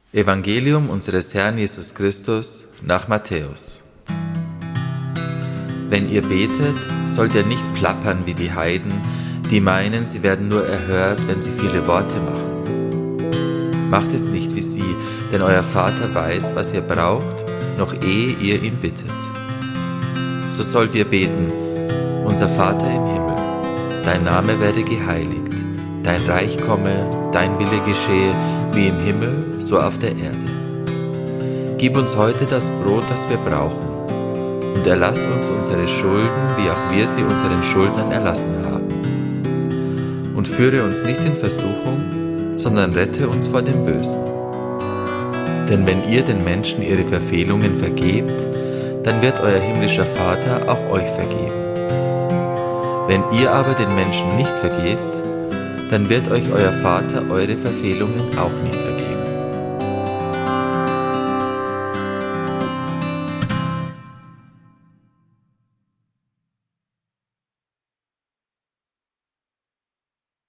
Evangelium unseres Herrn Jesus Christus nach Matthäus. Wenn ihr betet, sollt ihr nicht plappern wie die Heiden, die meinen, sie werden nur erhört, wenn sie viele Worte machen. Macht es nicht wie sie, denn euer Vater weiß, was ihr braucht, noch ehe ihr ihn bittet. So sollt ihr beten: Unser Vater im Himmel, dein Name werde geheiligt, dein Reich komme, dein Wille geschehe, wie im Himmel, so auf der Erde. Gib uns heute das Brot, das wir brauchen, und erlass uns unsere Schulden, wie auch wir sie unseren Schuldnern erlassen haben. Und führe uns nicht in Versuchung, sondern rette uns vor dem Bösen. Denn wenn ihr den Menschen ihre Verfehlungen vergebt, dann wird euer himmlischer Vater auch euch vergeben. Wenn ihr aber den Menschen nicht vergebt, dann wird euch euer Vater eure Verfehlungen auch nicht vergeben.